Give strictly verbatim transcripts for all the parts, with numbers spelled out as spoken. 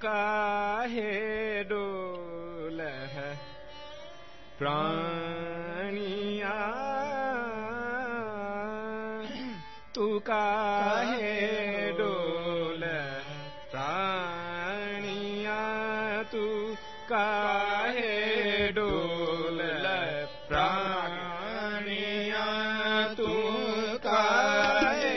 काहे डोलह प्राणिया तू काहे डोलह प्राणिया तू काहे डोलह प्राणिया तू काहे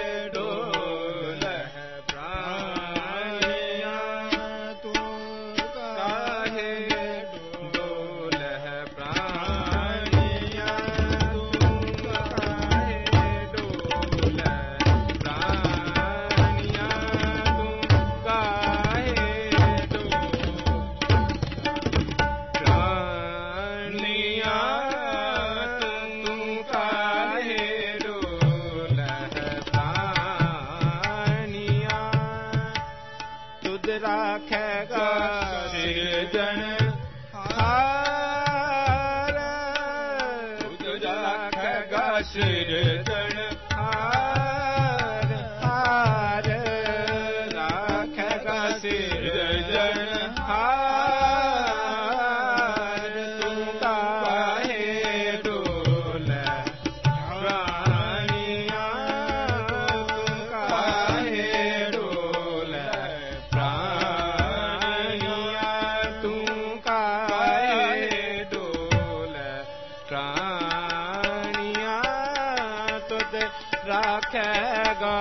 डोलह प्राणिया तू काहे डोलह प्राणिया तू काहे डोलह प्राणिया तू काहे प्राणिया तू काहे डोलह प्राणिया तुद राखेगा सिरजनहार तुद राखेगा सिरजनहार हार राखेगा सिरजनहार तू काहे डोलह प्राणिया तू काहे डोलह प्राणिया तू काहे डोलह प्राणिया तुद राखेगा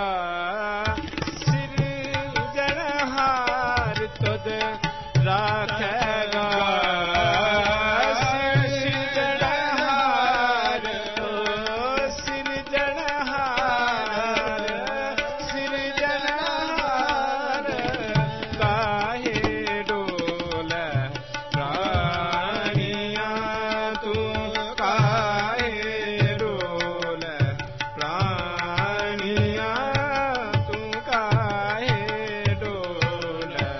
सिरजनहार तुद राखेगा सिरजनहार ओ सिरजनहार सिरजनहार काहे डोलह प्राणिया तू काहे डोलह प्राणिया तू काहे डोलह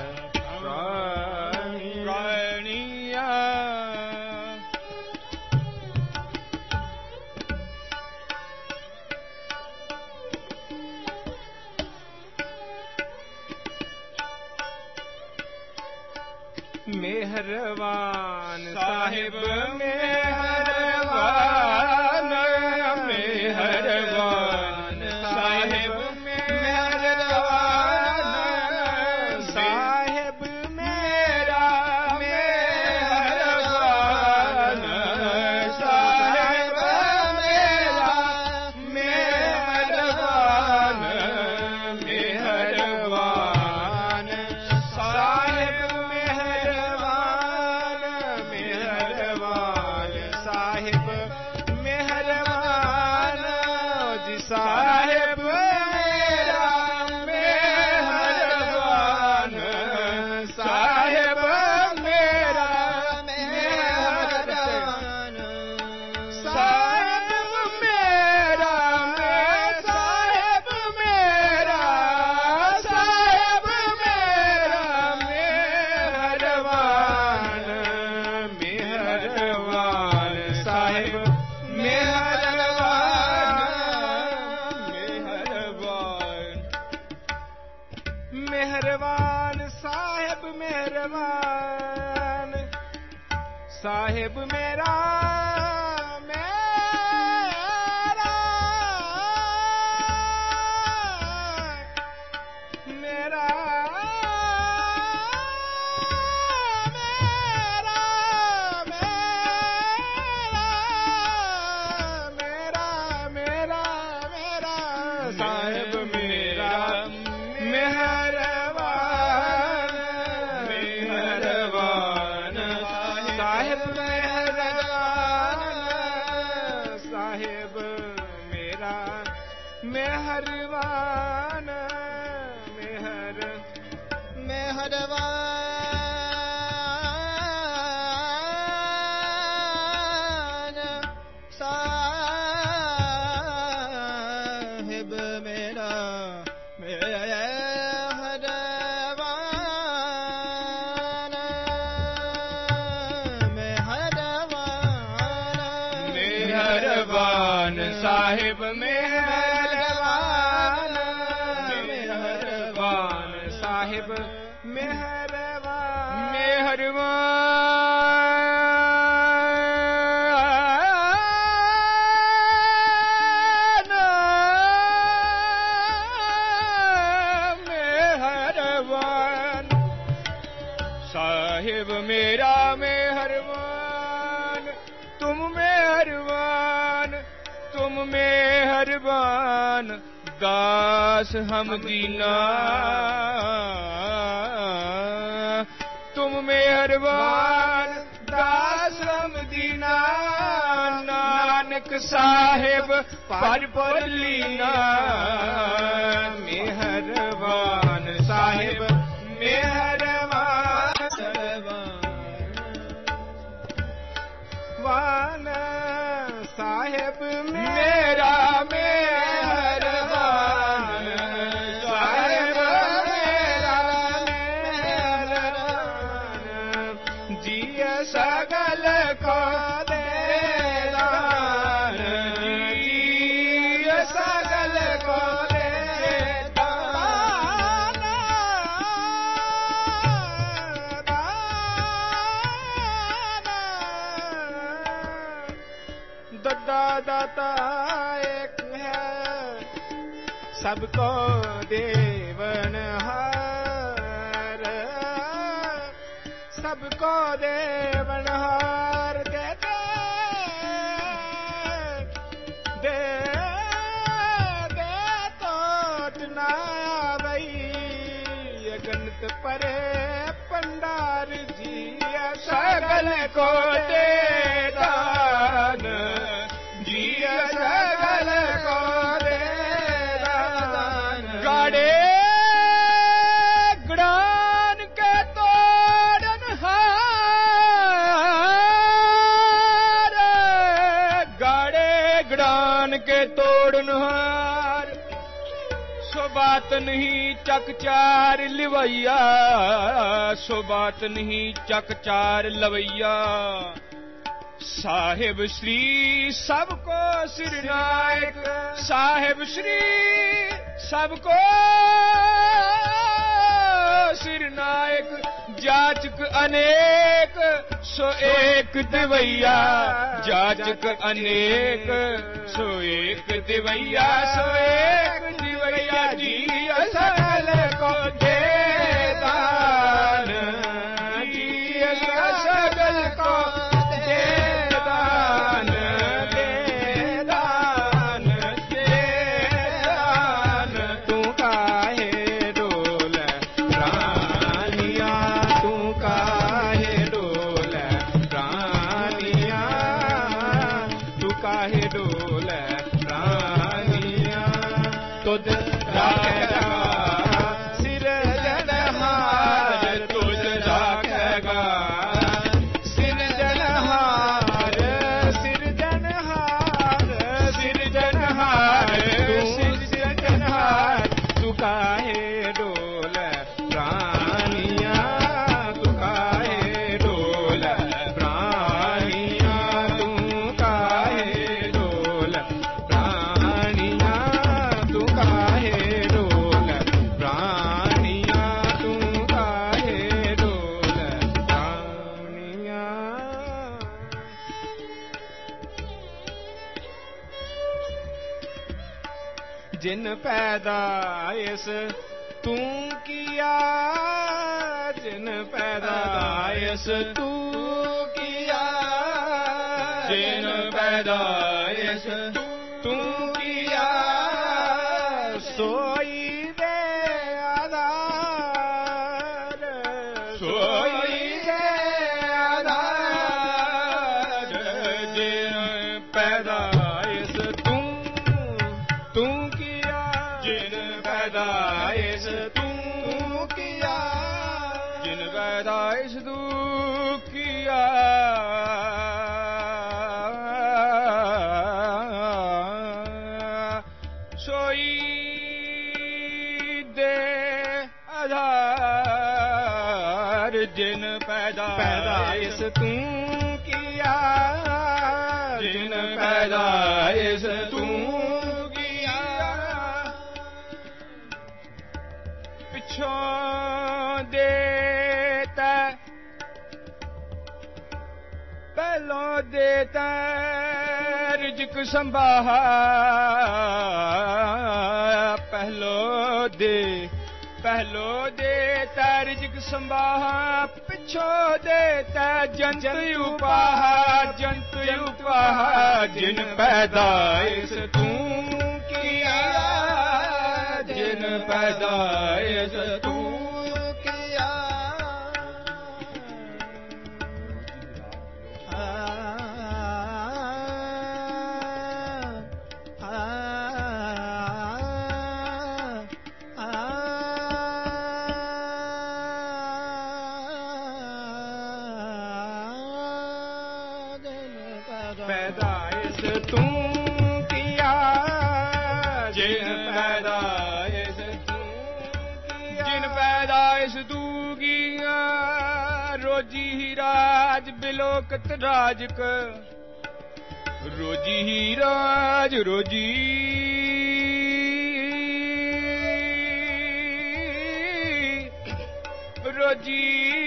प्राणिया मेहरबान साहिब मेहरबान मेहरबान साहिब मेहरबान साहिब मेरा मेहरबान साहिब मेरा मेहरबान मेहरबान साहिब मेहरबान मेहरबान साहिब मेहरबान जी साहिब मेरा मेहरबान साहिब मेरा मेहरबान साहिब मेरा साहिब मेरा साहिब मेरा मेहरबान मेहरबान साहिब मेहरबान मेहरबान मेहरबान साहिब मेहरबान साहिब मेरा मेरा मेरा मेरा मेरा मेरा साहिब मेरा मेहरबान मेहरबान साहिब मेहरबान साहिब मेरा मेहरबान मेहर मेहरबान साहिब मेरा मेहरबान मेहरबान मेहरबान साहिब मेहरबान मेहरबान साहिब मेहरबान मेहरबान मेहरबान साहिब मेरा मेहरबान तुम मेहरबान तुम मेहरबान दास हम दीना तुम मेहरबान दास हम दीना नानक साहिब पर पर लीना मेहरबान साहिब मेहरबान वान साहिब मेरा मेहरबान साहिब मेरा मेहरबान जिय सगल को दे दान जिय सगल को दे दान दद्दा दाता एक है सबको देवनहार सबको देवनहार देते दे दे तो ना भई अगंत परे पंडार जी सगल को दे दान जिय सगल को दे दान गाड़े गड़ान के तोड़न हार गाड़े गड़ान के तोड़न हार सो बात नहीं चकचार लिवैया सो बात नहीं चकचार लवैया साहिब श्री सबको सिरनायक साहिब श्री सबको सिरनायक जाचक अनेक सो एक दिवैया जाचक अनेक सो एक दिवैया सो एक दिवैया जी सगल को दे दान जी सगल को दे दान दे दान दे दान तू काहे डोल रानिया तू काहे डोल रानिया तू काहे डोल रानिया तुझ राखेगा सिर जनहार तुझ राखेगा सिर जनहार सिर जनहार सिर जनहार सिर जनहार तू काहे डोल प्राणिया तू काहे डोल प्राणिया तू काहे डोल प्राणिया तू काहे डोल प्राणिया तू काहे डोल प्राणिया जिन पैदाइश तू किया जिन पैदाइश तू किया जिन पैदाइश तू किया सोई दे आधार सोई दे आधार जिन पैदाइश तू तू किया जिन पैदाइश तू किया जिन पैदाइश तू किया सोई दे आधार जिन पैदाइश तू किया जिन पैदाइश तू किया पिछों देता पहलों देता रिज़्क़ संभाहा पहलो दे पहलो देता रिज़्क़ संभाहा पिछो देता जंत उपाहा जंत उपाहा जिन पैदाइश तू किया जिन पैदाइश तू किया पैदाइश तू किया जिन पैदाइश तू किया जिन पैदाइश तू किया रोजी ही राज बिलोकत राज क रोजी ही राज रोजी रोजी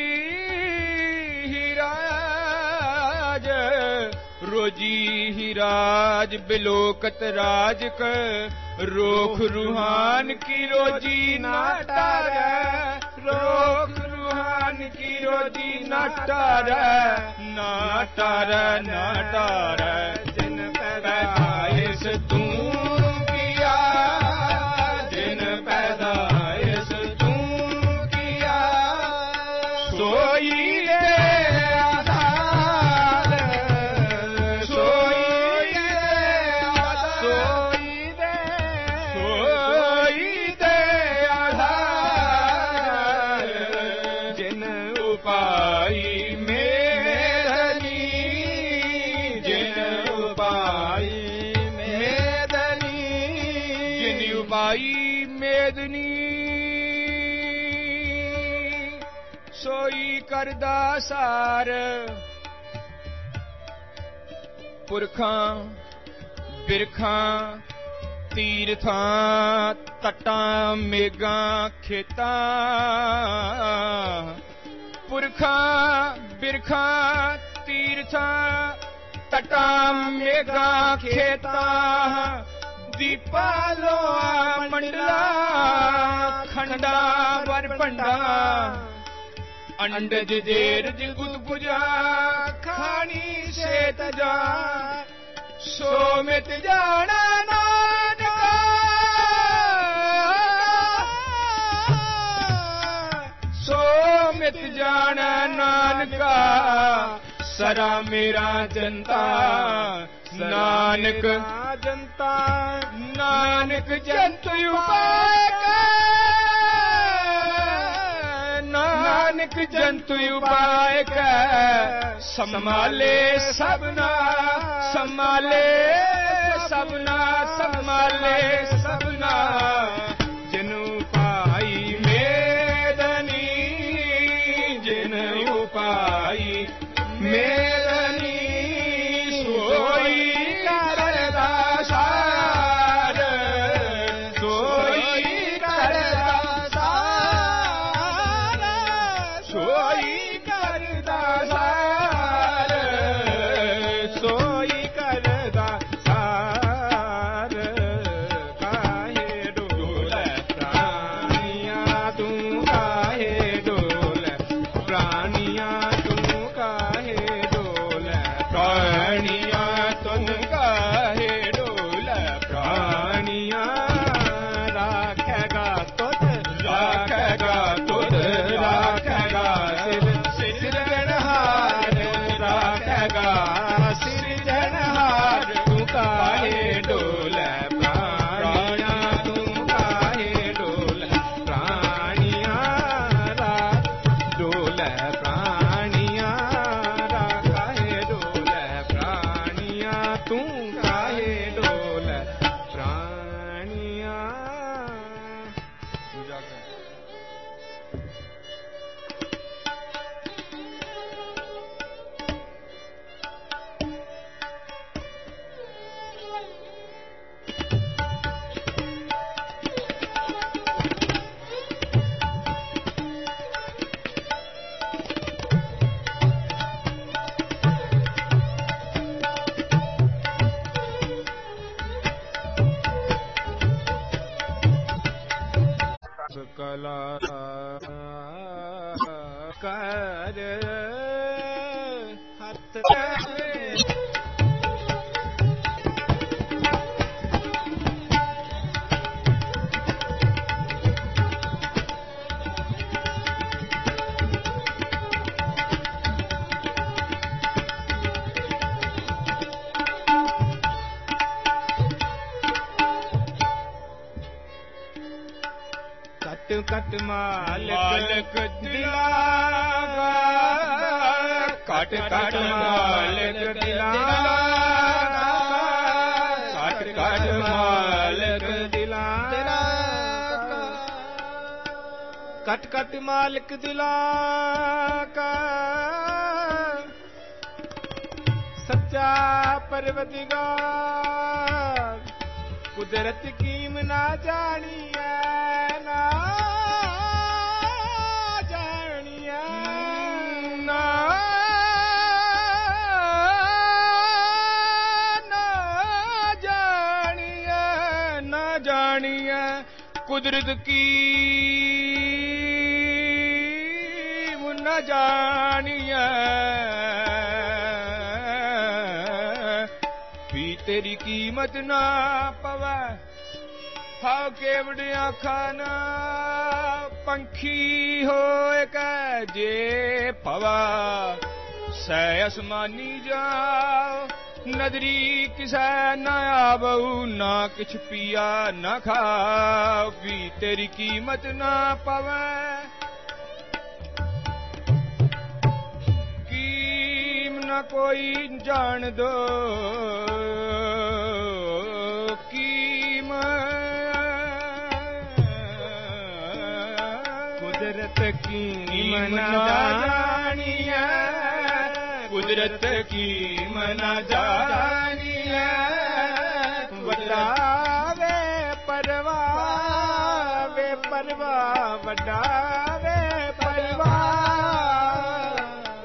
ही राज रोजी ही राज बिलोकत राज क रोख रूहान की रोजी नाटार रोख रूहान की रोजी नाटार नाटार नाटार जिन पैदाइश तू किया जिन पैदाइश तू किया सोई मेदनी सोई करदा सार पुरखां बिरखां तीरथां तटां मेघां खेतां पुरखां बिरखां तीरथां तटां मेघां खेतां दीपालो मंडला खंडा वर पंडा अंडज जेरज गुदगुजा खानी से तजा सोमित जाना नानका सोमित जाना नानका सरा मेरा जनता नानक जनता नानक जंत उपाय नानक जंत उपाय संभाले सबना संभाले सबना संभाले सबना जिन उपाई मेदनी जिन उपाई मेदनी सोई करदा सार सोई करदा सार सोई करदा सार सोई करदा सार काहे डोले प्राणिया तू काहे डोले प्राणिया तू काहे डोले प्राणिया तुम काहे डोले प्राणिया राखेगा तुझ राखेगा तुझ राखेगा सिर सिरजनहार राखेगा सिरजनहार तू काहे डोले प्राणिया तू काहे डोले प्राणिया डोले प्राणिया काहे डोले प्राणिया तू काहे डोले प्राणिया पूजा कर ਕਰ ਹੱਥ ਕਟ ਮਾਲਕ ਦਿਲਾ ਕਟ ਕਟ ਮਾਲਕ ਦਿਲਾ ਕਟ ਕਟ ਮਾਲਕ ਦਿਲਾ ਕਟ ਕਟ ਮਾਲਕ ਦਿਲਾ ਕਾ ਸੱਚਾ ਪਰਵਰਦਿਗਾਰ ਕੁਦਰਤ ਕੀਮ ਨਾ ਜਾਣੀਐ ਨਾ ਕੁਦਰਤ ਕੀ ਮੁਨ ਜਾਣੀਐ ਵੀ ਤੇਰੀ ਕੀਮਤ ਨਾ ਪਵੈ ਹਾਉ ਕੇਵੜ ਆਖਾਂ ਨਾ ਪੰਖੀ ਹੋਏ ਕੈ ਜੇ ਭਵਾ ਸੈ ਅਸਮਾਨੀ ਜਾਓ ਨਦਰੀ ਕਿਸੈ ਨਾ ਆਵਉ ਨਾ ਕਿਛ ਪੀਆ ਨਾ ਖਾਉ ਵੀ ਤੇਰੀ ਕੀਮਤ ਨਾ ਪਵੈ ਕੀਮ ਨਾ ਕੋਈ ਜਾਣ ਦੋ ਕੀਮ ਕੁਦਰਤ ਕੀਮ ਨਾ ਜਾਣੀਐ ਕੁਦਰਤ ਕੀਮ ਨਾ ਜਾਣੀਐ ਵੱਡਾ ਵੇ ਪਰਵਾਹ ਵੇ ਪਰਵਾਹ ਵੱਡਾ ਵੇ ਪਰਵਾਹ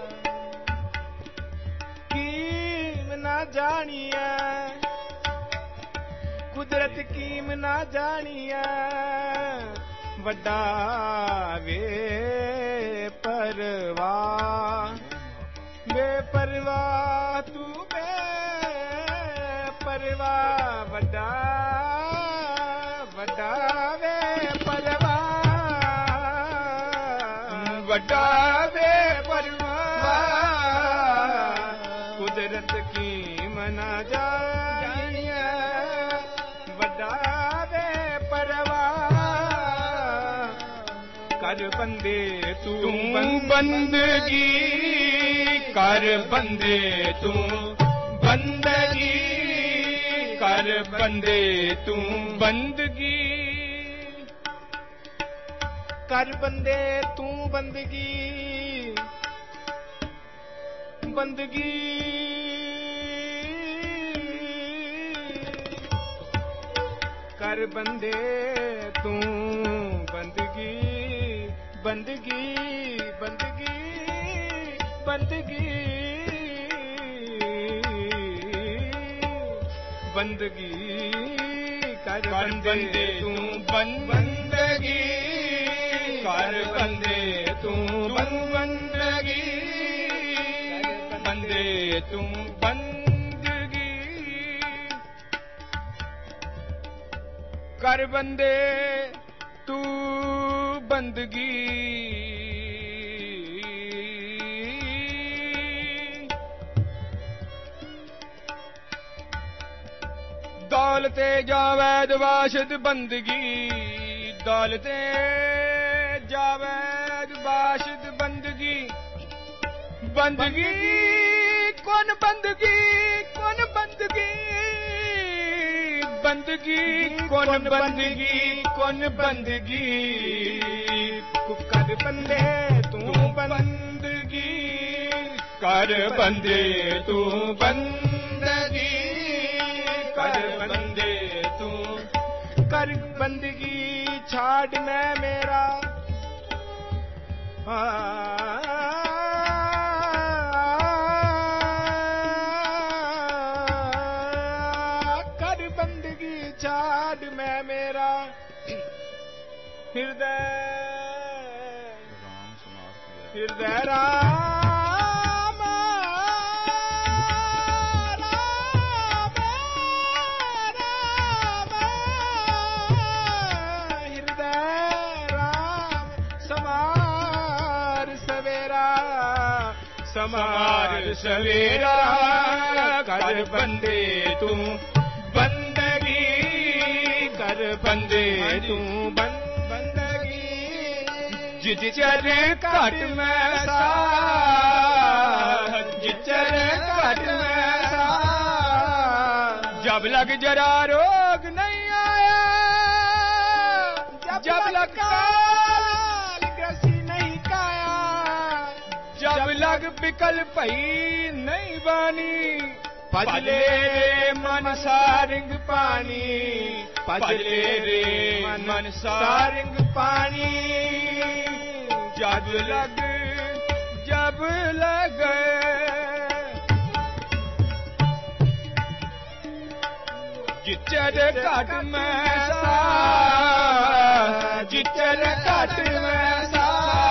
ਕੀਮ ਨਾ ਜਾਣੀਐ ਕੁਦਰਤ ਕੀਮ ਨਾ ਜਾਣੀਐ ਵੱਡਾ ਵੇ ਪਰਵਾਹ ਬੇਪਰਵਾਹ ਤੂੰ ਬੇਪਰਵਾਹ ਵੱਡਾ ਵੱਡਾ ਬੇਪਰਵਾਹ ਵੱਡਾ ਬੇਪਰਵਾਹ ਕੁਦਰਤ ਕੀਮ ਨਾ ਜਾਣੀਐ ਵੱਡਾ ਬੇਪਰਵਾਹ ਕਰ ਬੰਦੇ ਤੂੰ ਬੰਦਗੀ ਕਰ ਬੰਦੇ ਤੂੰ ਬੰਦਗੀ ਕਰ ਬੰਦੇ ਤੂੰ ਬੰਦਗੀ ਕਰ ਬੰਦੇ ਤੂੰ ਬੰਦਗੀ ਬੰਦਗੀ ਕਰ ਬੰਦੇ ਤੂੰ ਬੰਦਗੀ ਬੰਦਗੀ ਬੰਦਗੀ ਬੰਦਗੀ ਬੰਦਗੀ ਕਰ ਬੰਦੇ ਤੂੰ ਬੰਦਗੀ ਕਰ ਬੰਦੇ ਤੂੰ ਬੰਦਗੀ ਬੰਦੇ ਤੂੰ ਬੰਦਗੀ ਕਰ ਬੰਦੇ ਤੂੰ ਬੰਦਗੀ ਦੌਲਤੇ ਜਾਵੈਦ ਵਾਸ਼ਦ ਬੰਦਗੀ ਦੌਲਤੇ ਜਾਵੈਦ ਵਾਸ਼ਦ ਬੰਦਗੀ ਬੰਦਗੀ ਕੌਣ ਬੰਦਗੀ ਕੌਣ ਬੰਦਗੀ ਬੰਦਗੀ ਕੌਣ ਬੰਦਗੀ ਕੌਣ ਬੰਦਗੀ ਕਰ ਬੰਦੇ ਤੂੰ ਬੰਦਗੀ ਕਰ ਬੰਦੇ ਤੂੰ ਬੰਦਗੀ ਕਰ ਬੰਦੇ ਤੂੰ ਕਰ ਬੰਦਗੀ ਛਾੜ ਮੈਂ ਮੇਰਾ ਕਰ ਬੰਦਗੀ ਛਾੜ ਮੈਂ ਮੇਰਾ ਹਿਰਦੈ ਹਿਰਦੈ ਰਾਮ ਰਾਮ ਰਾਮ ਹਿਰਦੈ ਰਾਮ ਸਮਾਰ ਸਵੇਰਾ ਸਮਾਰ ਸਵੇਰਾ ਕਰ ਬੰਦੇ ਤੂੰ ਬੰਦਗੀ ਕਰ ਬੰਦੇ ਤੂੰ ਬੰਦਗੀ ਜਿਚਰ ਘਟ ਮੈਂ ਸਾ ਜਿਚਰ ਘਟ ਮੈਂ ਸਾ ਜਬ ਲਗ ਜਰਾ ਰੋਗ ਨਹੀਂ ਆਇਆ ਜਬ ਲਗ ਕਾਲ ਗ੍ਰਸੀ ਨਹੀਂ ਕਾਇਆ ਜਬ ਲਗ ਬਿਕਲ ਭਈ ਨਹੀਂ ਬਾਣੀ ਭਜਲੇ ਰੇ ਮਨ ਸਾਰਿੰਗ ਪਾਣੀ ਭਜਲੇ ਰੇ ਮਨ ਸਾਰਿੰਗ ਪਾਣੀ ਜਬ ਲਗ ਜਬ ਲਗ ਜਿਚਰ ਘਟ ਮੈਂ ਸਾ ਜਿਚਰ ਘਟ ਮੈਂ ਸਾ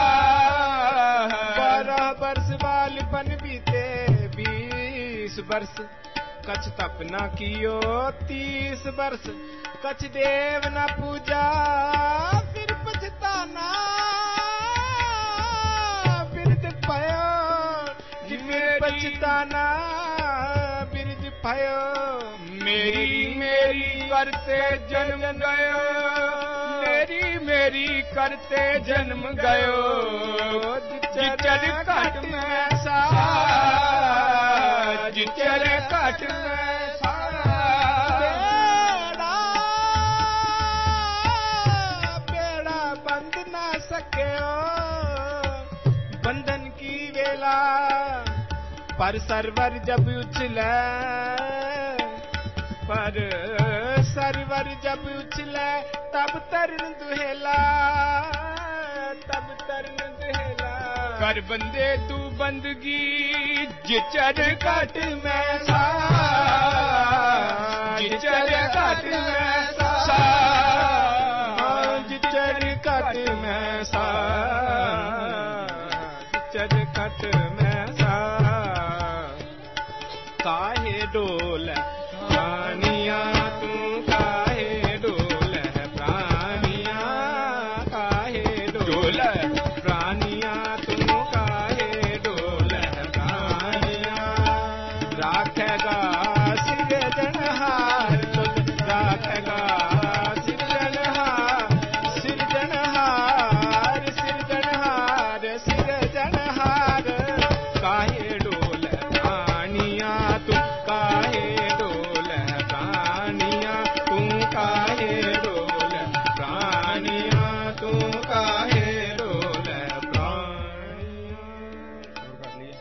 ਬਾरह बरस बाल बन बीते बीस बरस कछ तप न कियो तीस बरस कछ देव न पूजा फिर पछताना बिरद पयो जिमे पछताना बिरद पयो मेरी मेरी करते जन्म गयो मेरी मेरी करते जन्म गयो जिचर घट मैं सा जिचर घट मैं सा बेड़ा बेड़ा बंद ना सको बंधन की वेला पर सरवर जब उछले पर सरवर जब उछले तब तरन दुहेला तब तरन दुहेला कर बंदे तू बंदगी जिचर घट मैं सा जिचर घट मैं सा जिचर घट मैं सा जिचर घट मैं सा काहे डोल प्राणिया तू काहे डोल प्राणिया काहे डोल प्राणिया तू काहे डोल प्राणिया राखेगा सिरजनहार राखेगा सिरजनहार सिरजनहार सिरजनहार सिरजनहार काहे डोल प्राणिया तू काहे डोल प्राणिया तू काहे डोल प्राणिया तू काहे डोल प्राणिया कर लिया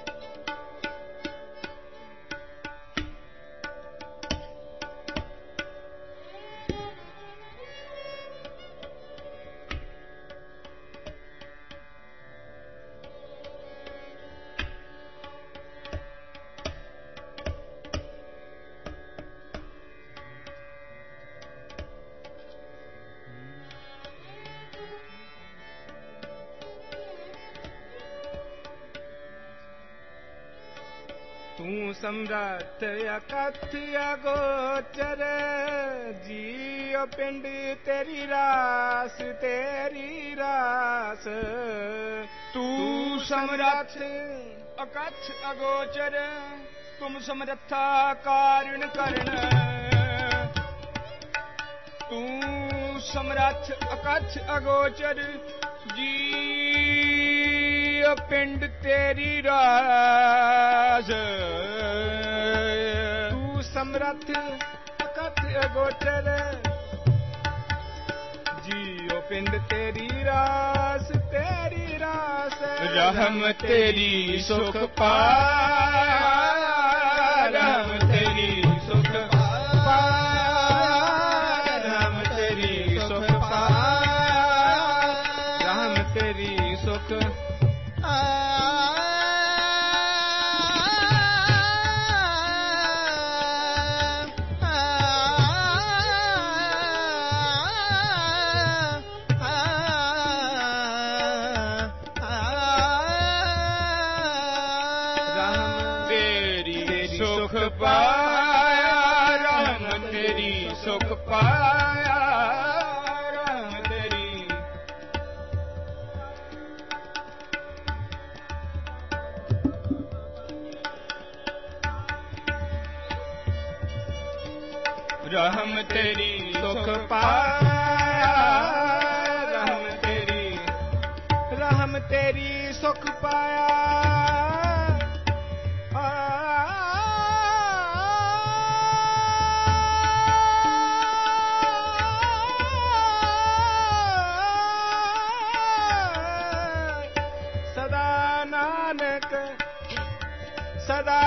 तू समरथ अकथ अगोचर जियो पिंड तेरी रास तेरी रास तू समरथ अकथ अगोचर तुम समरथा कारण करण तू समरथ अकथ अगोचर जी पिंड तेरी रास तू समरथ अकथ अगोचर जियो पिंड तेरी रास तेरी रास रहम तेरी सुख पाया रहम तेरी सुख पाया रहम तेरी सुख पाया रहम तेरी सुख ਪਾਇਆ ਰਹਿਮ ਤੇਰੀ। ਰਹਿਮ ਤੇਰੀ ਸੁਖ ਪਾਇਆ ਰਹਿਮ ਤੇਰੀ ਰਹਿਮ ਤੇਰੀ ਸੁਖ ਪਾਇਆ। ਸਦਾ ਨਾਨਕ ਸਦਾ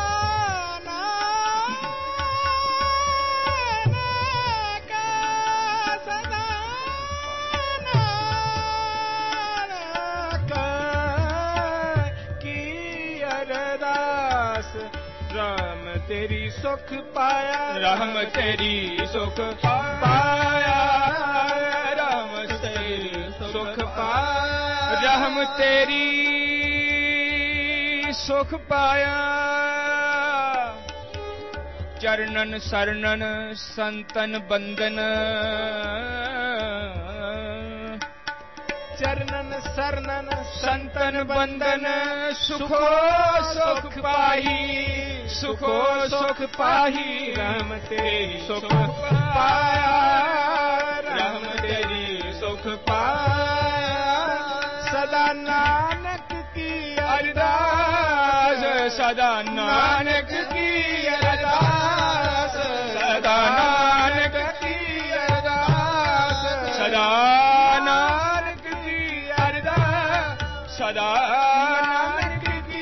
ਰਾਮ ਤੇਰੀ ਸੁਖ ਪਾਇਆ ਰਾਮ ਤੇਰੀ ਸੁਖ ਪਾਇਆ ਰਾਮ ਤੇਰੀ ਸੁਖ ਪਾਇਆ ਰਾਮ ਤੇਰੀ ਸੁਖ ਪਾਇਆ। ਚਰਨਨ ਸਰਨਨ ਸੰਤਨ ਬੰਦਨ ਚਰਨਨ ਸਰਨਨ ਸੰਤਨ ਬੰਦਨ ਸੁਖੋ ਸੁਖ ਪਾਹੀ ਸੁਖੋ ਸੁਖ ਪਾਹੀ ਰਾਮ ਤੇਰੀ ਸੁਖ ਪਾਇਆ ਰਾਮ ਤੇਰੀ ਸੁਖ ਪਾਇਆ। ਸਦਾ ਨਾਨਕ ਕੀ ਅਰਦਾਸ ਸਦਾ ਨਾਨਕ ਕੀ ਅਰਦਾਸ ਸਦਾ ਨਾਨਕ ਕੀ ਅਰਦਾਸ ਸਦਾ ਨਾਨਕ ਕੀ ਅਰਦਾਸ ਸਦਾ ਨਾਨਕ ਕੀ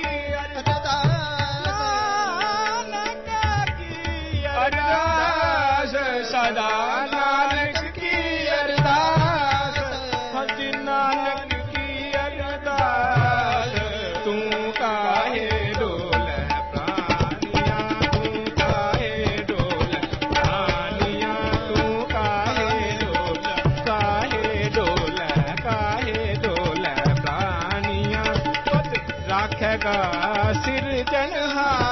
ਅਰਦਾਸ ਸਦਾ ਨਾਨਕ ਕੀ ਅਰਦਾਸ ਹਜ ਨਾਨਕ ਕੀ ਅਰਦਾਸ। ਤੂੰ ਕਾਹੇ ਡੋਲੇ ਪ੍ਰਾਨੀਆਂ ਤੂੰ ਕਾਹੇ ਡੋਲੇ ਪ੍ਰਾਨੀਆਂ ਤੂੰ ਕਾਹੇ ਡੋਲੇ ਕਾਹੇ ਡੋਲੇ ਕਾਹੇ ਡੋਲੇ ਪ੍ਰਾਨੀਆਂ। ਰਾਖੇਗਾ ਸਿਰਜਣਹਾਰ